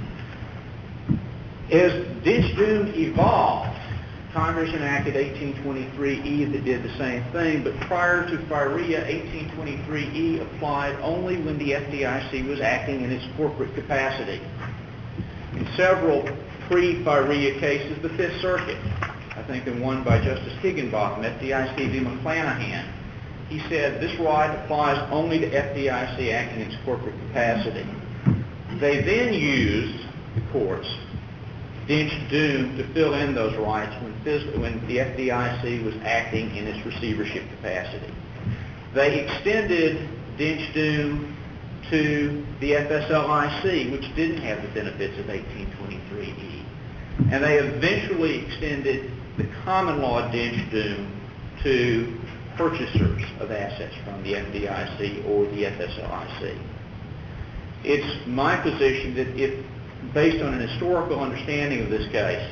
As Dinch Doom evolved, Congress enacted eighteen twenty-three E that did the same thing, but prior to FIREA, eighteen twenty-three E applied only when the F D I C was acting in its corporate capacity. In several pre-FIREA cases, the Fifth Circuit, I think in one by Justice Higginbotham, F D I C v. McClanahan, he said this right applies only to F D I C acting in its corporate capacity. They then used, the courts, Dinch Doom to fill in those rights when, phys- when the F D I C was acting in its receivership capacity. They extended Dinch Doom to the F S L I C, which didn't have the benefits of eighteen twenty-three E. And they eventually extended the common law Dinch Doom to purchasers of assets from the F D I C or the F S L I C. It's my position that if, based on an historical understanding of this case,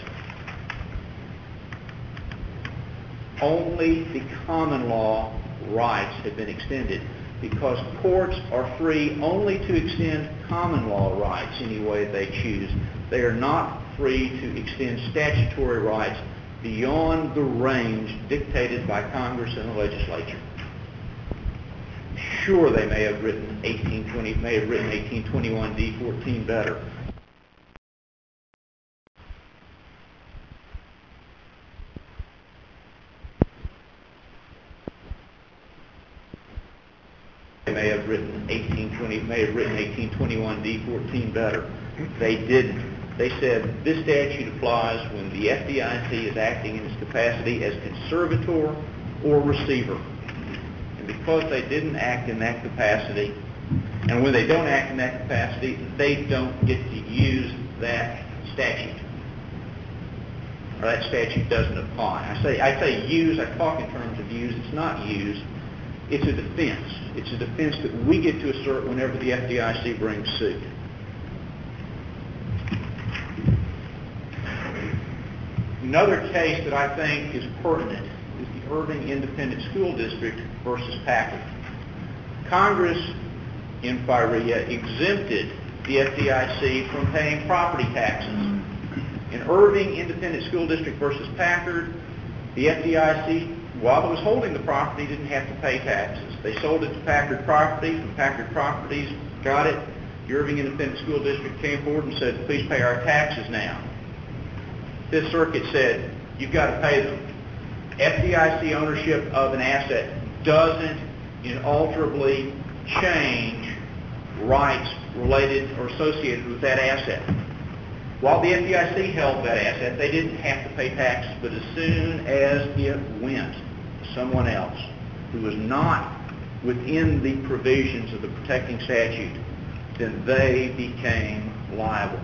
only the common law rights have been extended, because courts are free only to extend common law rights any way they choose. They are not free to extend statutory rights beyond the range dictated by Congress and the legislature. Sure, they may have written eighteen twenty, may have written eighteen twenty-one D fourteen better. They may have written eighteen twenty, may have written eighteen twenty-one D fourteen better. They didn't. They said this statute applies when the F D I C is acting in its capacity as conservator or receiver. And because they didn't act in that capacity, and when they don't act in that capacity, they don't get to use that statute. Or that statute doesn't apply. I say I say use, I talk in terms of use, it's not use. It's a defense. It's a defense that we get to assert whenever the F D I C brings suit. Another case that I think is pertinent is the Irving Independent School District versus Packard. Congress in FIREA exempted the F D I C from paying property taxes. In Irving Independent School District versus Packard, the F D I C, while it was holding the property, didn't have to pay taxes. They sold it to Packard Properties. When Packard Properties got it, the Irving Independent School District came forward and said, please pay our taxes now. Fifth Circuit said, you've got to pay them. F D I C ownership of an asset doesn't inalterably change rights related or associated with that asset. While the F D I C held that asset, they didn't have to pay taxes, but as soon as it went to someone else who was not within the provisions of the protecting statute, then they became liable.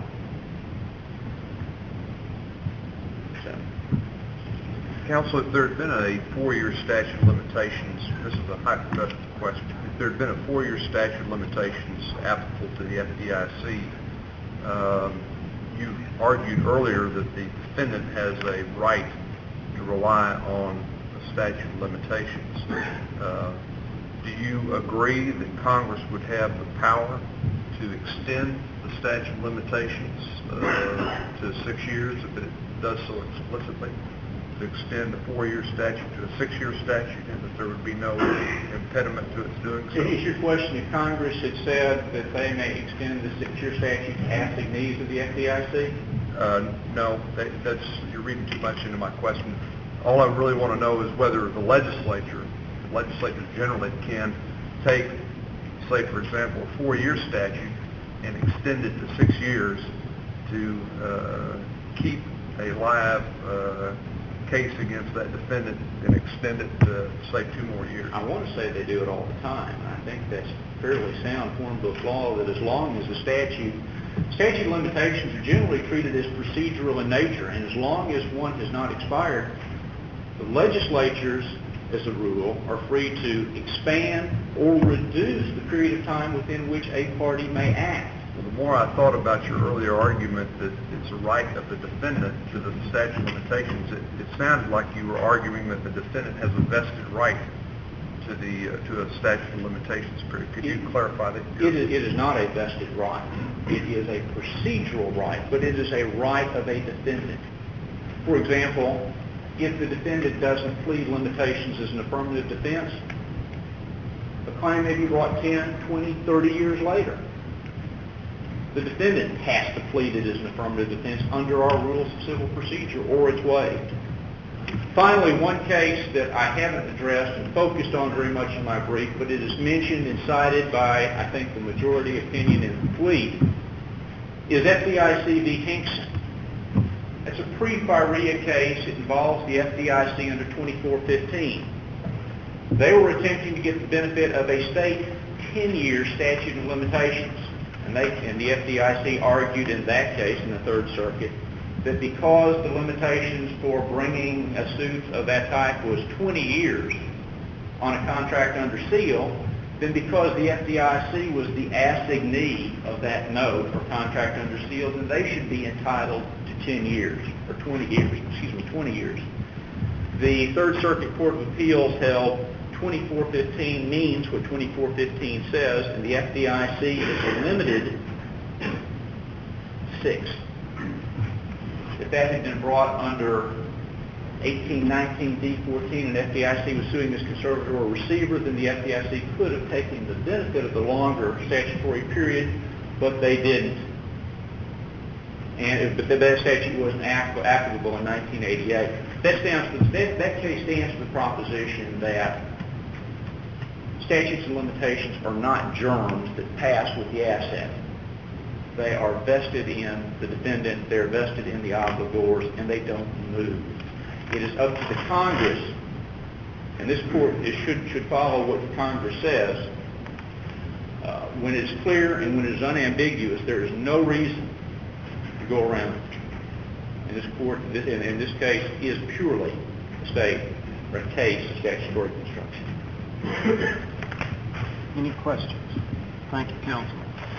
So. Counsel, if there had been a four-year statute of limitations, this is a hypothetical question, if there had been a four-year statute of limitations applicable to the F D I C, um, you argued earlier that the defendant has a right to rely on a statute of limitations. Uh, do you agree that Congress would have the power to extend the statute of limitations uh, to six years if it does so explicitly? To extend a four-year statute to a six-year statute, and that there would be no impediment to its doing so? Is your question if Congress had said that they may extend the six-year statute to assignees of the F D I C? Uh, no, that, that's you're reading too much into my question. All I really want to know is whether the legislature, the legislature generally, can take, say, for example, a four-year statute and extend it to six years to uh, keep a live uh, case against that defendant and extend it to, say, two more years. I want to say they do it all the time. I think that's fairly sound form book law, that as long as the statute, statute of limitations are generally treated as procedural in nature, and as long as one has not expired, the legislatures as a rule, are free to expand or reduce the period of time within which a party may act. Well, the more I thought about your earlier argument that it's a right of the defendant to the statute of limitations, it, it sounded like you were arguing that the defendant has a vested right to the uh, to a statute of limitations period. Could you It- clarify that? It is, it is not a vested right. It is a procedural right, but it is a right of a defendant. For example, if the defendant doesn't plead limitations as an affirmative defense, the claim may be brought ten, twenty, thirty years later. The defendant has to plead it as an affirmative defense under our rules of civil procedure, or it's waived. Finally, one case that I haven't addressed and focused on very much in my brief, but it is mentioned and cited by, I think, the majority opinion in the fleet, is F D I C v. Hinkson. It's a pre-FIREA case. It involves the F D I C under twenty-four fifteen. They were attempting to get the benefit of a state ten-year statute of limitations. And, they, and the F D I C argued in that case, in the Third Circuit, that because the limitations for bringing a suit of that type was twenty years on a contract under seal, then because the F D I C was the assignee of that note or contract under seal, then they should be entitled to ten years, or twenty years, excuse me, twenty years. The Third Circuit Court of Appeals held twenty-four fifteen means what twenty-four fifteen says, and the F D I C is limited to six. If that had been brought under eighteen nineteen D fourteen and F D I C was suing this conservator or receiver, then the F D I C could have taken the benefit of the longer statutory period, but they didn't. And but that statute wasn't applicable in nineteen eighty-eight. That stands for, that, that case stands for the proposition that statutes and limitations are not germs that pass with the asset. They are vested in the defendant, they're vested in the obligors, and they don't move. It is up to the Congress, and this court it should, should follow what Congress says. Uh, when it is clear and when it is unambiguous, there is no reason to go around it. And this court, this, in, in this case, is purely a state or a case of statutory construction. Any questions? Thank you, counsel.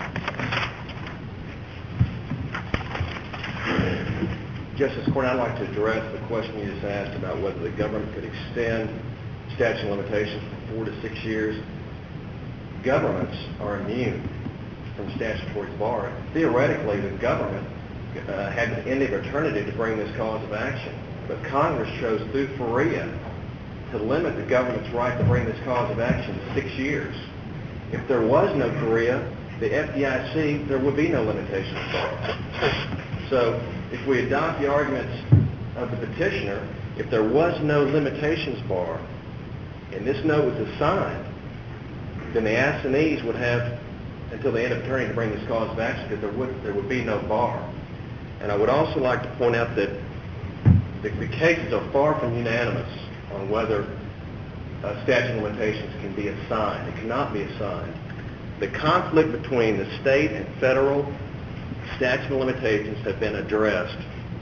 Justice Court, I'd like to address the question you just asked about whether the government could extend statute of limitations from four to six years. Governments are immune from statutory bar. Theoretically, the government uh, had the end of eternity to bring this cause of action, but Congress chose through FIREA to limit the government's right to bring this cause of action to six years. If there was no FIREA, the F D I C, there would be no limitations bar. So if we adopt the arguments of the petitioner, if there was no limitations bar and this note was assigned, then the assignees would have until the end of eternity to bring this cause of action because there would, there would be no bar. And I would also like to point out that the, the cases are far from unanimous on whether uh, statute of limitations can be assigned. It cannot be assigned. The conflict between the state and federal statute of limitations have been addressed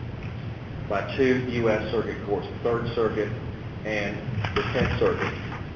by two U S circuit courts, the Third Circuit and the Tenth Circuit.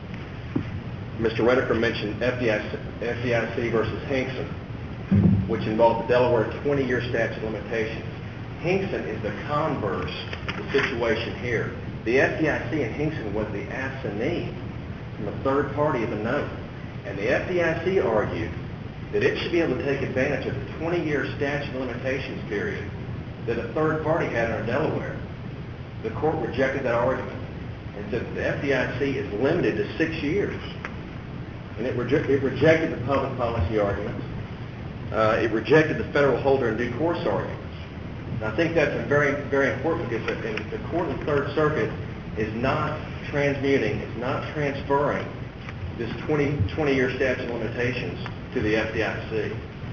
Mister Redeker mentioned F D I C versus Hinkson, which involved the Delaware twenty-year statute of limitations. Hinkson is the converse of the situation here. The F D I C in Hinkson was the assignee from a third party of the note, and the F D I C argued that it should be able to take advantage of the twenty-year statute of limitations period that a third party had under Delaware. The court rejected that argument and said that the F D I C is limited to six years. And it, reje- it rejected the public policy arguments. Uh, it rejected the federal holder in due course arguments. And I think that's a very, very important because the, the court in the Third Circuit is not transmuting, it's not transferring this twenty, twenty-year statute of limitations to the F D I C.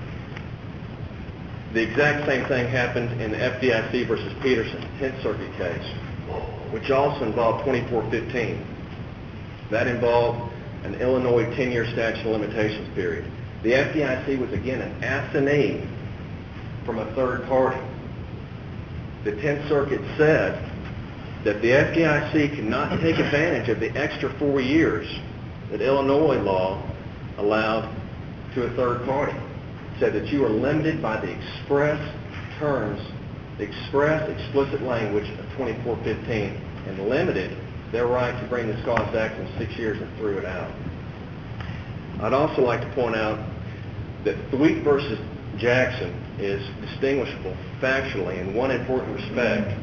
The exact same thing happened in the F D I C versus Peterson, Tenth Circuit case, which also involved twenty-four fifteen. That involved an Illinois ten-year statute of limitations period. The F D I C was again an assignee from a third party. The Tenth Circuit said that the F D I C cannot take advantage of the extra four years that Illinois law allowed to a third party. It said that you are limited by the express terms, the express explicit language of twenty-four fifteen, and limited their right to bring this cause of action in six years and threw it out. I'd also like to point out that Thweatt versus Jackson is distinguishable factually in one important respect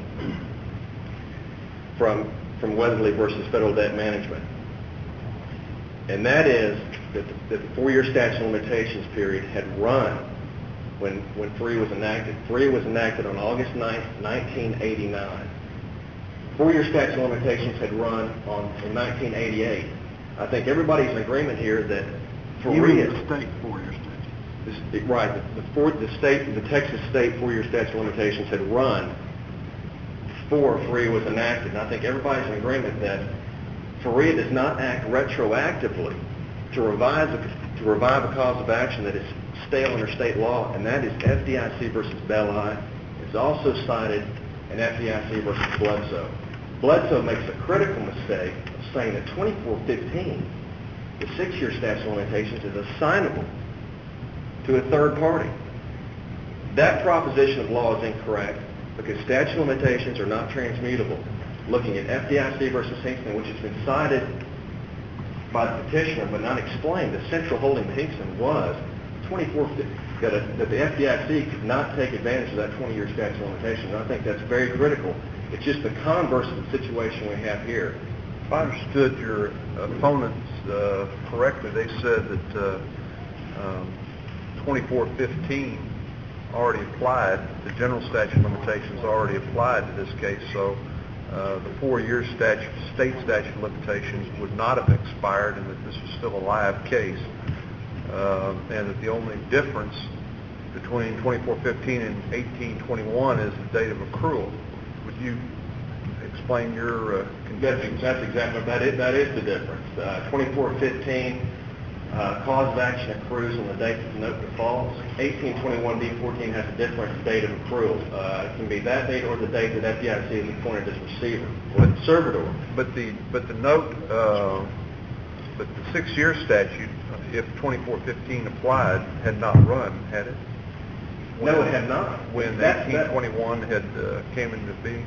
from, from Weatherly versus Federal Debt Management. And that is that the, that the four-year statute of limitations period had run when, when F R E A was enacted. F R E A was enacted on August ninth, nineteen eighty-nine. Four-year statute of limitations had run on, in nineteen eighty-eight. I think everybody's in agreement here that F R E A... You mean the state four-year statute? This, right, the, the, four, the state, the Texas state four-year statute of limitations had run before F R E A was enacted. And I think everybody's in agreement that F R E A does not act retroactively to revive, a, to revive a cause of action that is stale under state law, and that is F D I C versus Belli. It's also cited in F D I C versus Bledsoe. Bledsoe makes a critical mistake of saying that twenty-four fifteen, the six-year statute of limitations, is assignable to a third party. That proposition of law is incorrect because statute of limitations are not transmutable. Looking at F D I C versus Hingston, which has been cited by the petitioner but not explained, the central holding of Hingston was twenty-four that, a, that the F D I C could not take advantage of that twenty-year statute of limitations. And I think that's very critical. It's just the converse of the situation we have here. If I understood your opponents uh, correctly, they said that uh, um, twenty-four fifteen already applied, the general statute of limitations already applied to this case, so uh, the four-year statute, state statute of limitations would not have expired, and that this was still a live case, uh, and that the only difference between twenty-four fifteen and eighteen twenty-one is the date of accrual. Would you explain your uh, contentions? That's, that's exactly that is that is the difference. Uh, twenty-four fifteen. Uh, cause of action accrues on the date that the note defaults. eighteen twenty-one D fourteen has a different date of accrual. Uh, it can be that date or the date that F D I C is appointed as receiver or conservator. But the but the note, uh, but the six-year statute, if twenty-four fifteen applied, had not run, had it? When, no, it had not. When eighteen twenty-one had uh, came into being.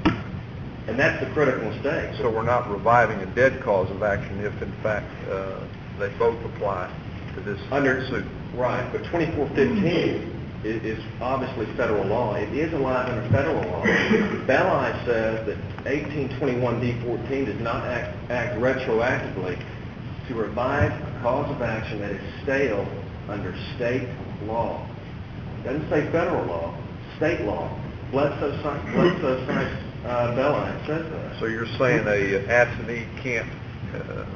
And that's the critical mistake. So we're not reviving a dead cause of action if, in fact, uh, they both apply to this under suit. Right, but twenty-four fifteen is, is obviously federal law. It is alive under federal law. Belli says that eighteen twenty-one D fourteen does not act, act retroactively to revive a cause of action that is stale under state law. It doesn't say federal law, state law. Bledsoe Bledsoe cites uh, Belli and says that. So you're saying a assignee can't uh,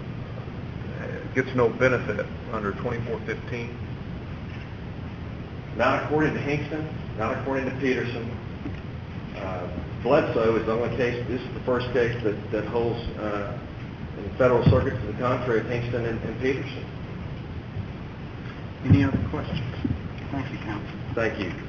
gets no benefit under twenty-four fifteen? Not according to Hingston, not according to Peterson. Uh, Bledsoe is the only case, this is the first case that, that holds uh, in the federal circuit to the contrary of Hingston and, and Peterson. Any other questions? Thank you, counsel. Thank you.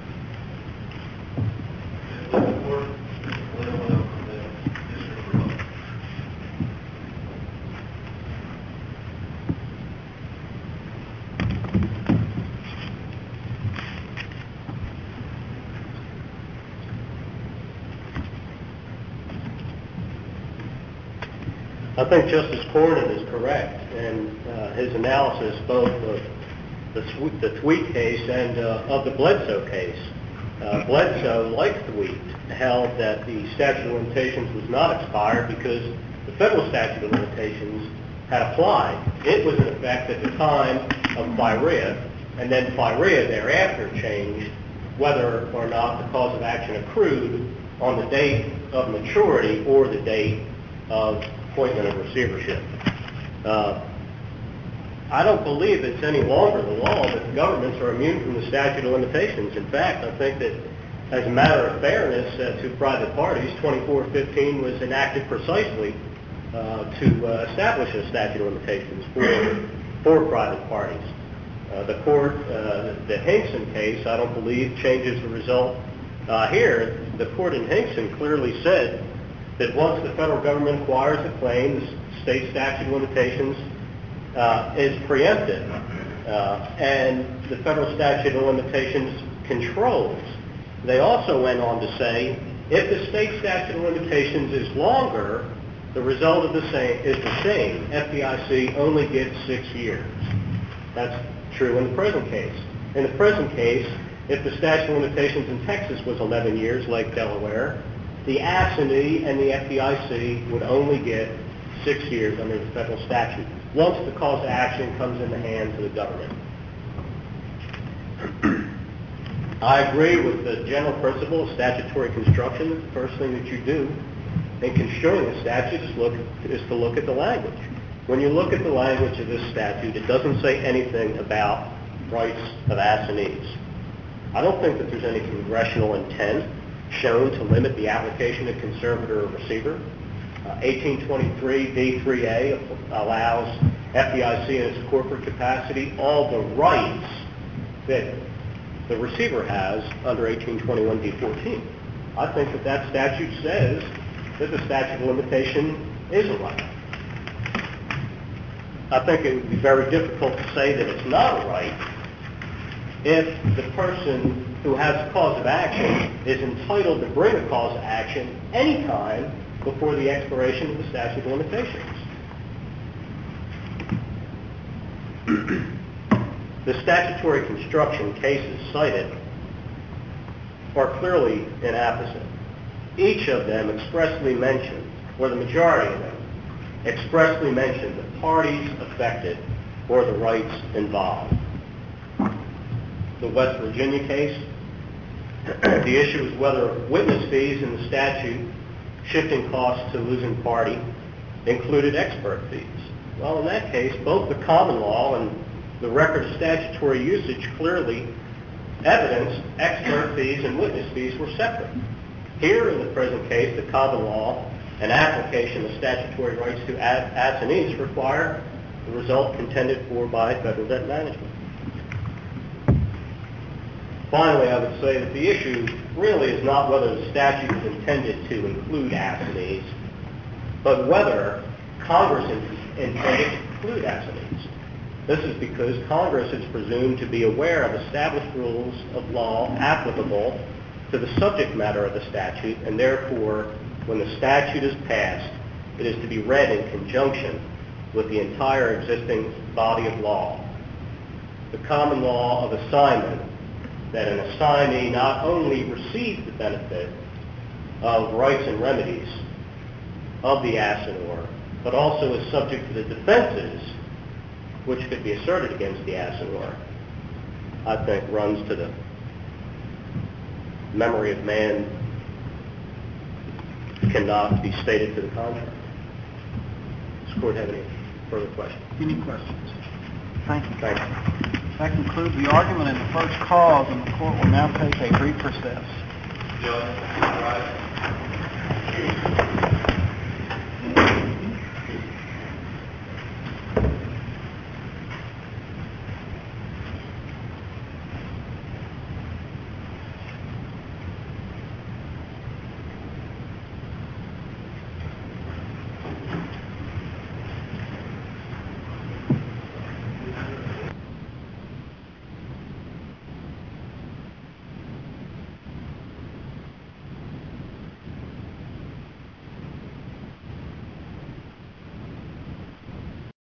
I think Justice Cornyn is correct in uh, his analysis both of the, the Thweatt case and uh, of the Bledsoe case. Uh, Bledsoe, like Thweatt, held that the statute of limitations was not expired because the federal statute of limitations had applied. It was in effect at the time of F I R E A, and then F I R E A thereafter changed whether or not the cause of action accrued on the date of maturity or the date of appointment of receivership. Uh, I don't believe it's any longer the law that the governments are immune from the statute of limitations. In fact, I think that as a matter of fairness uh, to private parties, twenty-four fifteen was enacted precisely uh, to uh, establish a statute of limitations for, for private parties. Uh, the court, uh, the Hingston case, I don't believe changes the result uh, here. The court in Hingston clearly said that once the federal government acquires a claim, the state statute of limitations uh, is preempted, uh, and the federal statute of limitations controls. They also went on to say, if the state statute of limitations is longer, the result of the same is the same. F D I C only gets six years. That's true in the present case. In the present case, if the statute of limitations in Texas was eleven years, like Delaware, the assignee and the F D I C would only get six years under the federal statute, once the cause of action comes in the hands of the government. I agree with the general principle of statutory construction. The first thing that you do in construing a statute is, look, is to look at the language. When you look at the language of this statute, it doesn't say anything about rights of assignees. I don't think that there's any congressional intent shown to limit the application of conservator or receiver. Uh, eighteen twenty-three D three A allows F D I C in its corporate capacity all the rights that the receiver has under eighteen twenty-one D fourteen. I think that that statute says that the statute of limitation is a right. I think it would be very difficult to say that it's not a right if the person who has a cause of action is entitled to bring a cause of action anytime before the expiration of the statute of limitations. The statutory construction cases cited are clearly inapposite. Each of them expressly mention, or the majority of them, expressly mention the parties affected or the rights involved. The West Virginia case, the issue is whether witness fees in the statute shifting costs to losing party included expert fees. Well, in that case, both the common law and the record of statutory usage clearly evidenced expert fees and witness fees were separate. Here, in the present case, the common law and application of statutory rights to assignees require the result contended for by federal debt management. Finally, I would say that the issue really is not whether the statute is intended to include assignees, but whether Congress intended to include assignees. This is because Congress is presumed to be aware of established rules of law applicable to the subject matter of the statute, and therefore, when the statute is passed, it is to be read in conjunction with the entire existing body of law. The common law of assignment, that an assignee not only receives the benefit of rights and remedies of the assignor, but also is subject to the defenses which could be asserted against the assignor, I think runs to the memory of man, cannot be stated to the contrary. Does the court have any further questions? Any questions? Thank you. Thank you. That concludes the argument in the first cause, and the court will now take a brief recess. Judge, rise.